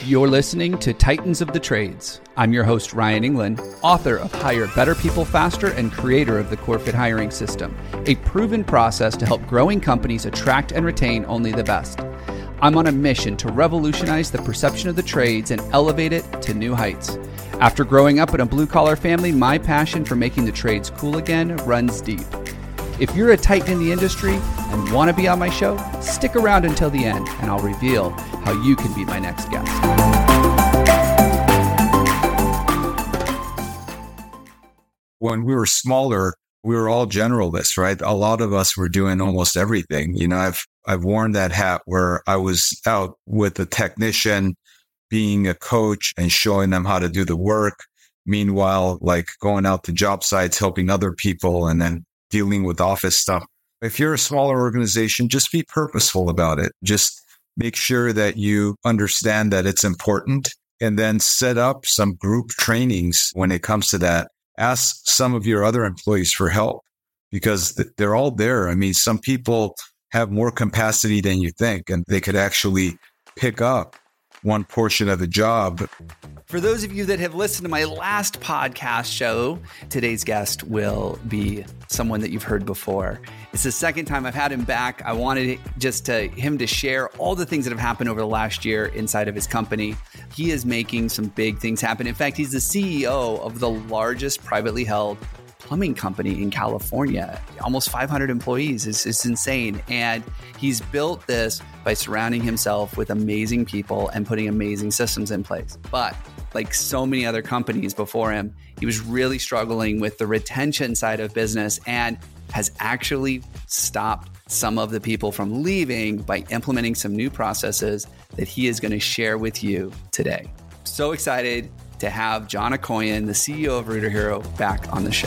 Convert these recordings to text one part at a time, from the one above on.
You're listening to Titans of the Trades. I'm your host, Ryan England, author of Hire Better People Faster and creator of the CoreFit hiring system, a proven process to help growing companies attract and retain only the best. I'm on a mission to revolutionize the perception of the trades and elevate it to new heights. After growing up in a blue-collar family, my passion for making the trades cool again runs deep. If you're a titan in the industry and want to be on my show, stick around until the end and I'll reveal how you can be my next guest. When we were smaller, we were all generalists, right? A lot of us were doing almost everything. You know, I've worn that hat where I was out with a technician, being a coach and showing them how to do the work. Meanwhile, like going out to job sites, helping other people, and then dealing with office stuff. If you're a smaller organization, just be purposeful about it. Just make sure that you understand that it's important, and then set up some group trainings when it comes to that. Ask some of your other employees for help because they're all there. I mean, some people have more capacity than you think, and they could actually pick up one portion of the job. For those of you that have listened to my last podcast show, today's guest will be someone that you've heard before. It's the second time I've had him back. I wanted him to share all the things that have happened over the last year inside of his company. He is making some big things happen. In fact, he's the CEO of the largest privately held plumbing company in California. Almost 500 employees. It's insane. And he's built this by surrounding himself with amazing people and putting amazing systems in place. But like so many other companies before him, he was really struggling with the retention side of business and has actually stopped some of the people from leaving by implementing some new processes that he is going to share with you today. So excited to have John Akoyan, the CEO of Rooter Hero, back on the show.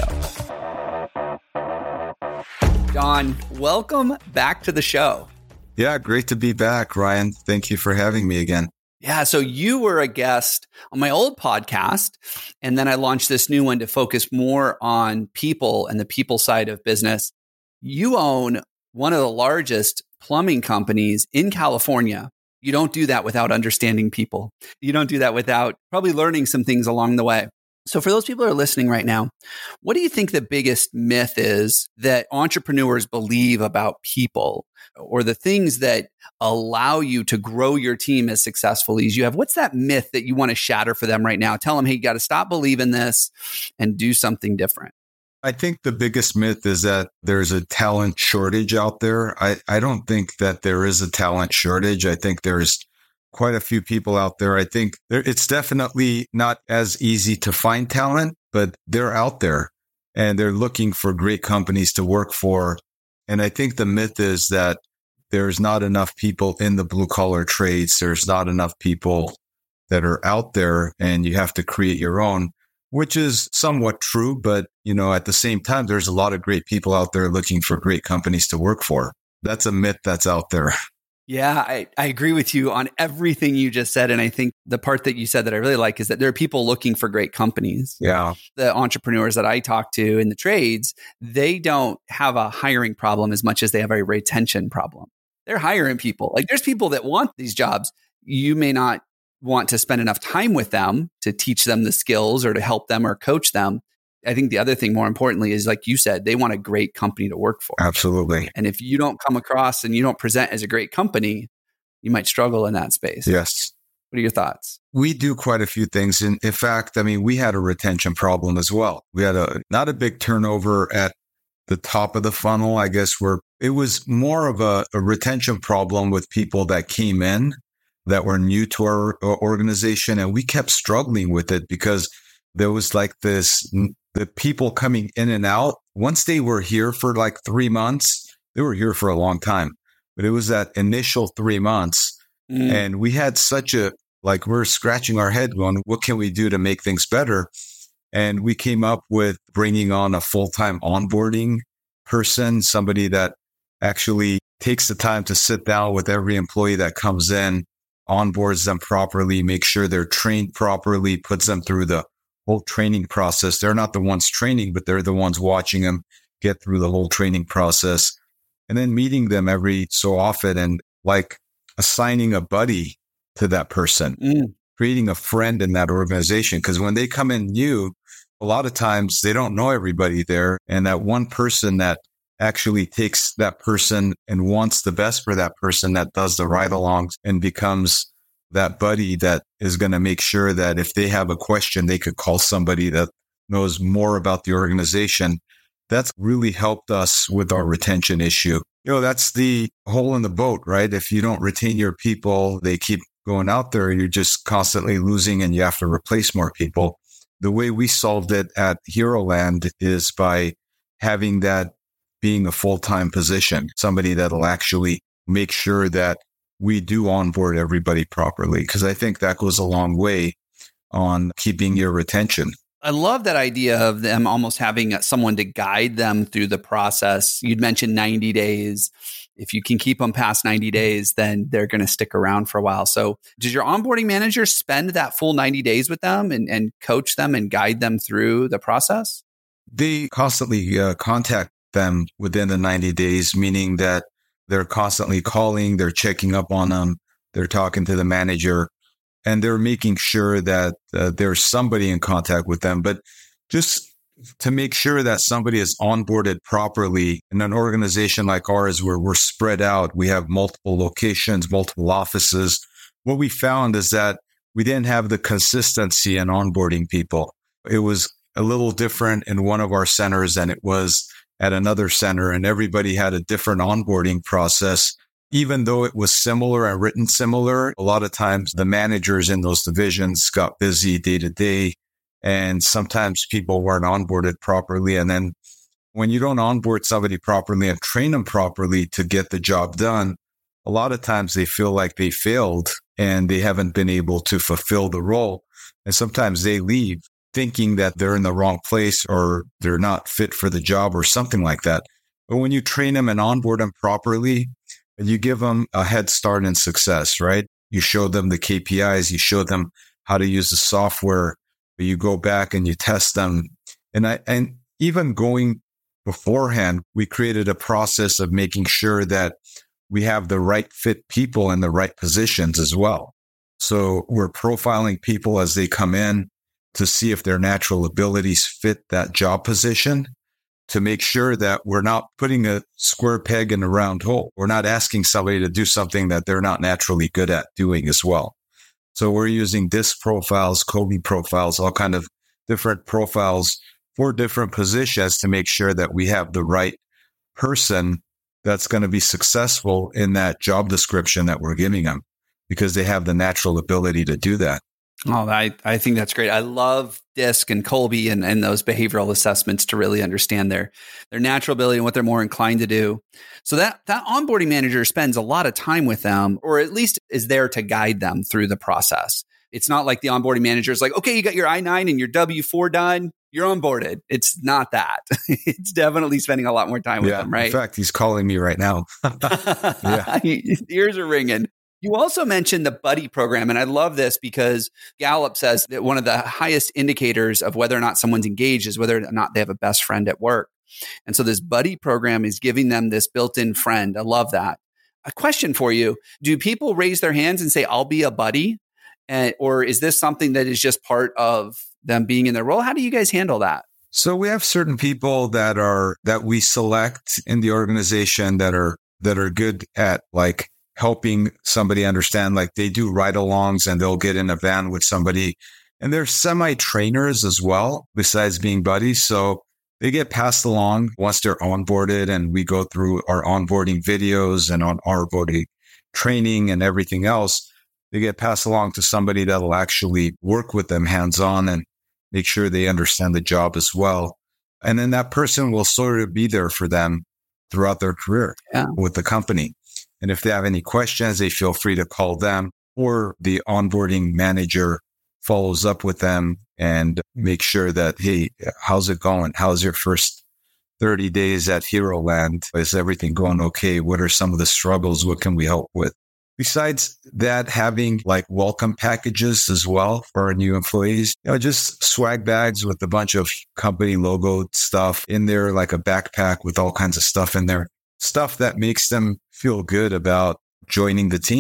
John, welcome back to the show. Yeah, great to be back, Ryan. Thank you for having me again. Yeah, so you were a guest on my old podcast, and then I launched this new one to focus more on people and the people side of business. You own one of the largest plumbing companies in California. You don't do that without understanding people. You don't do that without probably learning some things along the way. So for those people who are listening right now, what do you think the biggest myth is that entrepreneurs believe about people, or the things that allow you to grow your team as successfully as you have? What's that myth that you want to shatter for them right now? Tell them, hey, you got to stop believing this and do something different. I think the biggest myth is that there's a talent shortage out there. I don't think that there is a talent shortage. I think there's quite a few people out there. I think it's definitely not as easy to find talent, but they're out there and they're looking for great companies to work for. And I think the myth is that there's not enough people in the blue collar trades. There's not enough people that are out there and you have to create your own, which is somewhat true. But, you know, at the same time, there's a lot of great people out there looking for great companies to work for. That's a myth that's out there. Yeah, I agree with you on everything you just said. And I think the part that you said that I really like is that there are people looking for great companies. Yeah. The entrepreneurs that I talk to in the trades, they don't have a hiring problem as much as they have a retention problem. They're hiring people. Like there's people that want these jobs. You may not want to spend enough time with them to teach them the skills or to help them or coach them. I think the other thing, more importantly, is like you said, they want a great company to work for. Absolutely. And if you don't come across and you don't present as a great company, you might struggle in that space. Yes. What are your thoughts? We do quite a few things. In fact, I mean, we had a retention problem as well. We had not a big turnover at the top of the funnel, I guess, where it was more of a retention problem with people that came in that were new to our organization. And we kept struggling with it because there was like the people coming in and out. Once they were here for like 3 months, they were here for a long time. But it was that initial 3 months. And we had we're scratching our head going, what can we do to make things better? And we came up with bringing on a full-time onboarding person, somebody that actually takes the time to sit down with every employee that comes in, onboards them properly, make sure they're trained properly, puts them through the whole training process. They're not the ones training, but they're the ones watching them get through the whole training process. And then meeting them every so often and like assigning a buddy to that person. creating a friend in that organization. Because when they come in new, a lot of times they don't know everybody there. And that one person that actually takes that person and wants the best for that person, that does the ride-alongs and becomes that buddy that is going to make sure that if they have a question, they could call somebody that knows more about the organization. That's really helped us with our retention issue. That's the hole in the boat, right? If you don't retain your people, they keep going out there. You're just constantly losing and you have to replace more people. The way we solved it at HeroLand is by having that being a full-time position, somebody that'll actually make sure that we do onboard everybody properly. Because I think that goes a long way on keeping your retention. I love that idea of them almost having someone to guide them through the process. You'd mentioned 90 days. If you can keep them past 90 days, then they're going to stick around for a while. So does your onboarding manager spend that full 90 days with them and coach them and guide them through the process? They constantly contact them within the 90 days, meaning that they're constantly calling, they're checking up on them, they're talking to the manager, and they're making sure that there's somebody in contact with them. But just to make sure that somebody is onboarded properly in an organization like ours, where we're spread out, we have multiple locations, multiple offices. What we found is that we didn't have the consistency in onboarding people. It was a little different in one of our centers than it was at another center, and everybody had a different onboarding process. Even though it was similar and written similar, a lot of times the managers in those divisions got busy day to day, and sometimes people weren't onboarded properly. And then when you don't onboard somebody properly and train them properly to get the job done, a lot of times they feel like they failed and they haven't been able to fulfill the role. And sometimes they leave thinking that they're in the wrong place or they're not fit for the job or something like that. But when you train them and onboard them properly, you give them a head start in success, right? You show them the KPIs, you show them how to use the software, you go back and you test them. And even going beforehand, we created a process of making sure that we have the right fit people in the right positions as well. So we're profiling people as they come in to see if their natural abilities fit that job position, to make sure that we're not putting a square peg in a round hole. We're not asking somebody to do something that they're not naturally good at doing as well. So we're using DISC profiles, Kolbe profiles, all kind of different profiles for different positions to make sure that we have the right person that's going to be successful in that job description that we're giving them, because they have the natural ability to do that. Oh, I think that's great. I love DISC and Kolbe and those behavioral assessments to really understand their natural ability and what they're more inclined to do. So that onboarding manager spends a lot of time with them, or at least is there to guide them through the process. It's not like the onboarding manager is like, okay, you got your I-9 and your W-4 done, you're onboarded. It's not that. It's definitely spending a lot more time with them, right? In fact, he's calling me right now. Yeah. Ears are ringing. You also mentioned the buddy program, and I love this because Gallup says that one of the highest indicators of whether or not someone's engaged is whether or not they have a best friend at work. And so this buddy program is giving them this built-in friend. I love that. A question for you. Do people raise their hands and say, I'll be a buddy? Or is this something that is just part of them being in their role? How do you guys handle that? So we have certain people that we select in the organization that are good at like helping somebody understand, like they do ride-alongs and they'll get in a van with somebody. And they're semi-trainers as well, besides being buddies. So they get passed along once they're onboarded, and we go through our onboarding videos and on our onboarding training and everything else. They get passed along to somebody that'll actually work with them hands-on and make sure they understand the job as well. And then that person will sort of be there for them throughout their career with the company. And if they have any questions, they feel free to call them, or the onboarding manager follows up with them and make sure that, hey, how's it going? How's your first 30 days at HeroLand? Is everything going okay? What are some of the struggles? What can we help with? Besides that, having like welcome packages as well for our new employees, just swag bags with a bunch of company logo stuff in there, like a backpack with all kinds of stuff in there. Stuff that makes them feel good about joining the team.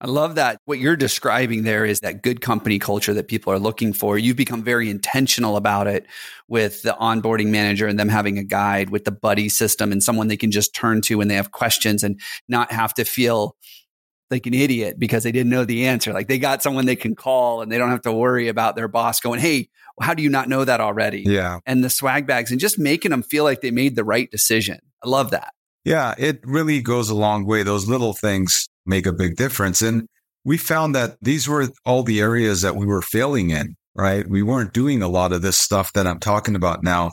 I love that. What you're describing there is that good company culture that people are looking for. You've become very intentional about it with the onboarding manager and them having a guide, with the buddy system and someone they can just turn to when they have questions and not have to feel like an idiot because they didn't know the answer. Like they got someone they can call and they don't have to worry about their boss going, hey, how do you not know that already? Yeah. And the swag bags and just making them feel like they made the right decision. I love that. Yeah, it really goes a long way. Those little things make a big difference. And we found that these were all the areas that we were failing in, right? We weren't doing a lot of this stuff that I'm talking about now.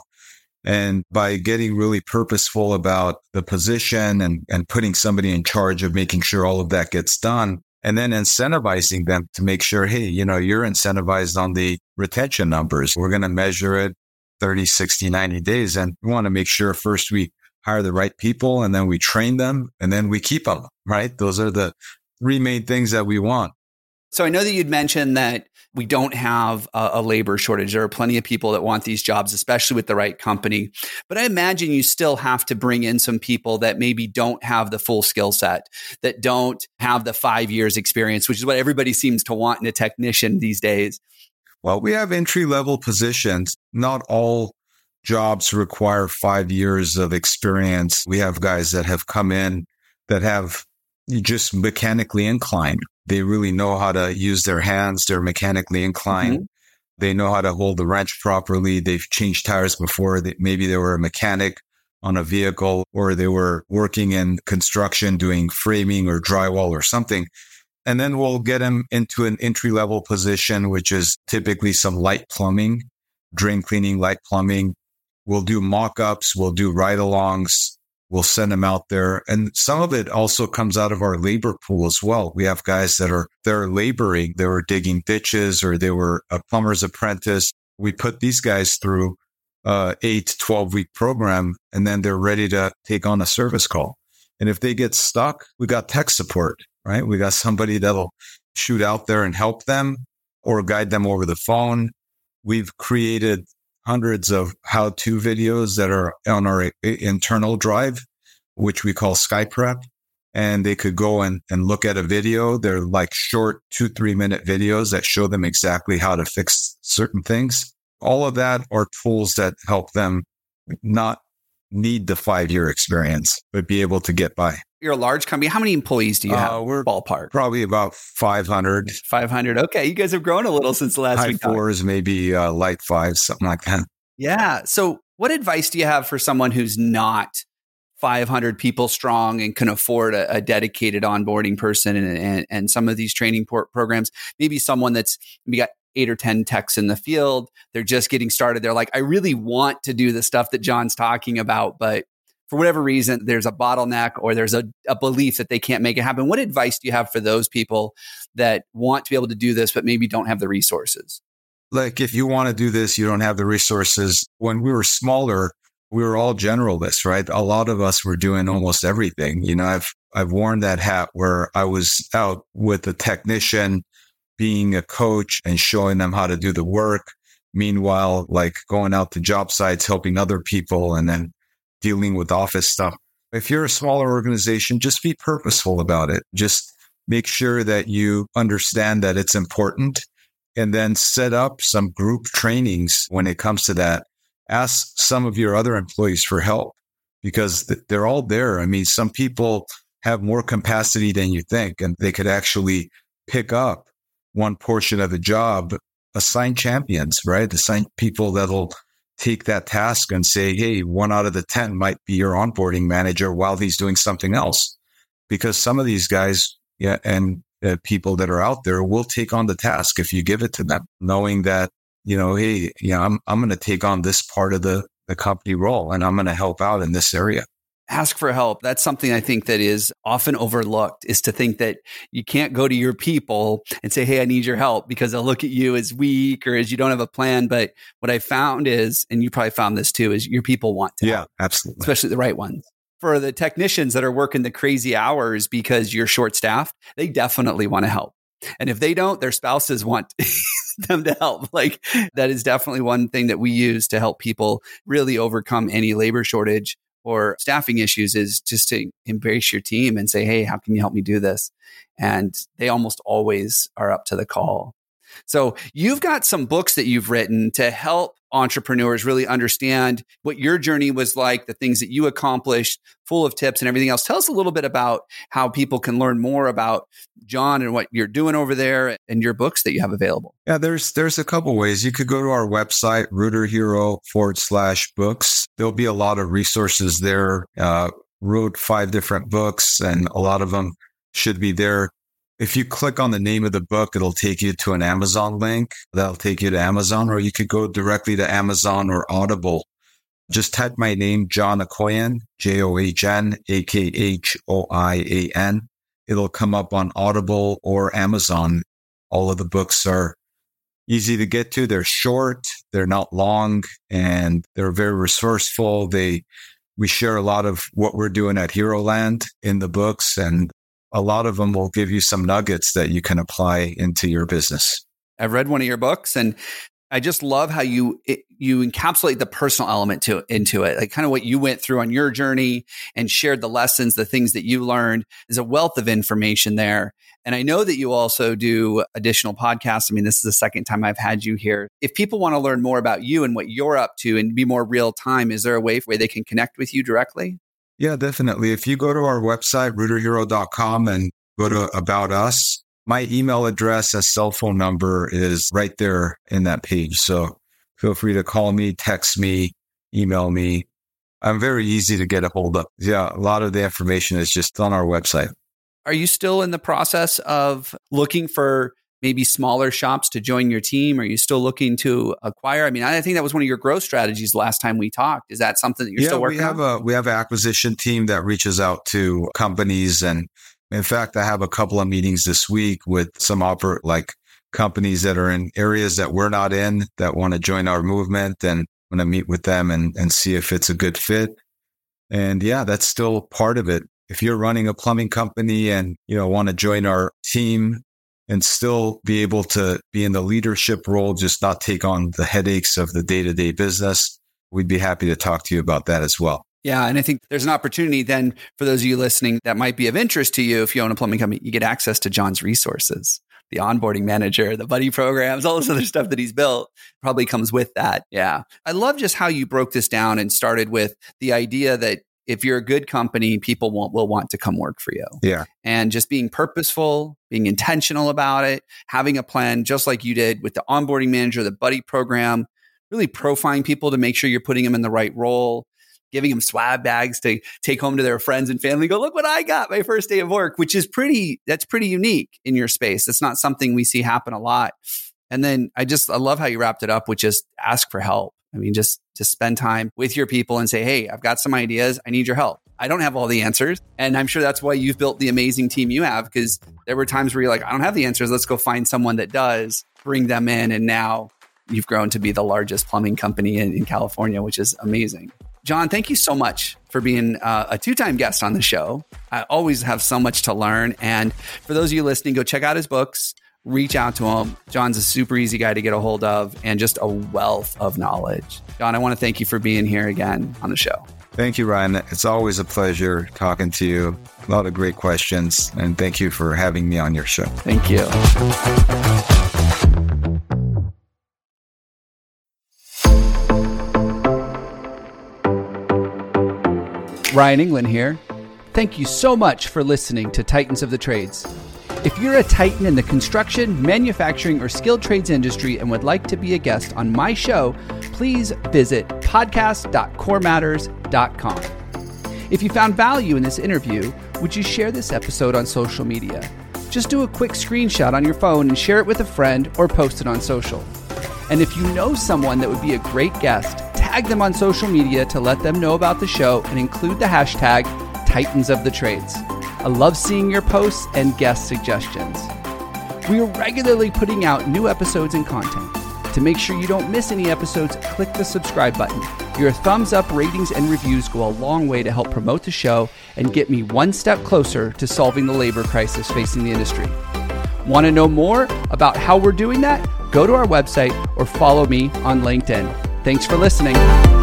And by getting really purposeful about the position and putting somebody in charge of making sure all of that gets done, and then incentivizing them to make sure, hey, you're incentivized on the retention numbers. We're going to measure it 30, 60, 90 days. And we want to make sure first we hire the right people and then we train them and then we keep them, right? Those are the three main things that we want. So I know that you'd mentioned that we don't have a labor shortage. There are plenty of people that want these jobs, especially with the right company. But I imagine you still have to bring in some people that maybe don't have the full skill set, that don't have the 5 years experience, which is what everybody seems to want in a technician these days. Well, we have entry-level positions. Not all jobs require 5 years of experience. We have guys that have come in that have just mechanically inclined. They really know how to use their hands. They're mechanically inclined. Mm-hmm. They know how to hold the wrench properly. They've changed tires before. Maybe they were a mechanic on a vehicle, or they were working in construction doing framing or drywall or something. And then we'll get them into an entry-level position, which is typically some light plumbing, drain cleaning, light plumbing. We'll do mock-ups. We'll do ride-alongs. We'll send them out there. And some of it also comes out of our labor pool as well. We have guys they're laboring. They were digging ditches, or they were a plumber's apprentice. We put these guys through 8 to 12-week program, and then they're ready to take on a service call. And if they get stuck, we got tech support, right? We got somebody that'll shoot out there and help them or guide them over the phone. We've created hundreds of how-to videos that are on our internal drive, which we call SkyPrep. And they could go and look at a video. They're like short 2-3 minute videos that show them exactly how to fix certain things. All of that are tools that help them not need the 5-year experience, but be able to get by. You're a large company. How many employees do you have? We're ballpark. Probably about 500. 500. Okay. You guys have grown a little since the last week. High fours, maybe light fives, something like that. Yeah. So what advice do you have for someone who's not 500 people strong and can afford a dedicated onboarding person and some of these training programs? Maybe someone that's maybe got 8 or 10 techs in the field. They're just getting started. They're like, I really want to do the stuff that John's talking about, but for whatever reason, there's a bottleneck or there's a belief that they can't make it happen. What advice do you have for those people that want to be able to do this, but maybe don't have the resources? Like, if you want to do this, you don't have the resources. When we were smaller, we were all generalists, right? A lot of us were doing almost everything. I've worn that hat where I was out with a technician, being a coach and showing them how to do the work. Meanwhile, like going out to job sites, helping other people, and then dealing with office stuff. If you're a smaller organization, just be purposeful about it. Just make sure that you understand that it's important, and then set up some group trainings when it comes to that. Ask some of your other employees for help because they're all there. I mean, some people have more capacity than you think, and they could actually pick up one portion of the job. Assign champions, right? Assign people that'll take that task and say, hey, 1 out of the 10 might be your onboarding manager while he's doing something else. Because some of these guys and people that are out there will take on the task if you give it to them, knowing that, hey, I'm going to take on this part of the company role and I'm going to help out in this area. Ask for help. That's something I think that is often overlooked, is to think that you can't go to your people and say, hey, I need your help, because they'll look at you as weak or as you don't have a plan. But what I found is, and you probably found this too, is your people want to help. Absolutely. Especially the right ones. For the technicians that are working the crazy hours because you're short-staffed, they definitely want to help. And if they don't, their spouses want them to help. Like, that is definitely one thing that we use to help people really overcome any labor shortage or staffing issues is just to embrace your team and say, hey, how can you help me do this? And they almost always are up to the call. So you've got some books that you've written to help entrepreneurs really understand what your journey was like, the things that you accomplished, full of tips and everything else. Tell us a little bit about how people can learn more about John and what you're doing over there and your books that you have available. Yeah, there's a couple ways. You could go to our website, RooterHero.com/books. There'll be a lot of resources there. Wrote 5 different books, and a lot of them should be there. If you click on the name of the book, it'll take you to an Amazon link. That'll take you to Amazon, or you could go directly to Amazon or Audible. Just type my name, John Akoyan, JohnAkhoian. It'll come up on Audible or Amazon. All of the books are easy to get to. They're short, they're not long, and they're very resourceful. We share a lot of what we're doing at HeroLand in the books, and a lot of them will give you some nuggets that you can apply into your business. I've read one of your books, and I just love how you encapsulate the personal element into it, like kind of what you went through on your journey and shared the lessons, the things that you learned. There's a wealth of information there. And I know that you also do additional podcasts. I mean, this is the second time I've had you here. If people want to learn more about you and what you're up to and be more real time, is there a way where they can connect with you directly? Yeah, definitely. If you go to our website, RooterHero.com, and go to About Us, my email address and cell phone number is right there in that page. So feel free to call me, text me, email me. I'm very easy to get a hold of. Yeah, a lot of the information is just on our website. Are you still in the process of looking for maybe smaller shops to join your team? Are you still looking to acquire? I mean, I think that was one of your growth strategies last time we talked. Is that something that you're still working on? We have an acquisition team that reaches out to companies. And in fact, I have a couple of meetings this week with some companies that are in areas that we're not in that want to join our movement, and want to meet with them and see if it's a good fit. And yeah, that's still part of it. If you're running a plumbing company and want to join our team and still be able to be in the leadership role, just not take on the headaches of the day-to-day business, we'd be happy to talk to you about that as well. Yeah. And I think there's an opportunity then for those of you listening that might be of interest to you. If you own a plumbing company, you get access to John's resources, the onboarding manager, the buddy programs, all this other stuff that he's built probably comes with that. Yeah. I love just how you broke this down and started with the idea that if you're a good company, people will want to come work for you. Yeah. And just being purposeful, being intentional about it, having a plan, just like you did with the onboarding manager, the buddy program, really profiling people to make sure you're putting them in the right role, giving them swag bags to take home to their friends and family. Go, look what I got my first day of work, which is that's pretty unique in your space. It's not something we see happen a lot. And then I love how you wrapped it up with just ask for help. I mean, just spend time with your people and say, hey, I've got some ideas. I need your help. I don't have all the answers. And I'm sure that's why you've built the amazing team you have, because there were times where you're like, I don't have the answers. Let's go find someone that does, bring them in. And now you've grown to be the largest plumbing company in California, which is amazing. John, thank you so much for being a 2-time guest on the show. I always have so much to learn. And for those of you listening, go check out his books. Reach out to him. John's a super easy guy to get a hold of and just a wealth of knowledge. John, I want to thank you for being here again on the show. Thank you, Ryan. It's always a pleasure talking to you. A lot of great questions. And thank you for having me on your show. Thank you. Ryan England here. Thank you so much for listening to Titans of the Trades. If you're a titan in the construction, manufacturing, or skilled trades industry and would like to be a guest on my show, please visit podcast.corematters.com. If you found value in this interview, would you share this episode on social media? Just do a quick screenshot on your phone and share it with a friend or post it on social. And if you know someone that would be a great guest, tag them on social media to let them know about the show and include the hashtag Titans of the Trades. I love seeing your posts and guest suggestions. We are regularly putting out new episodes and content. To make sure you don't miss any episodes, click the subscribe button. Your thumbs up, ratings, and reviews go a long way to help promote the show and get me one step closer to solving the labor crisis facing the industry. Want to know more about how we're doing that? Go to our website or follow me on LinkedIn. Thanks for listening.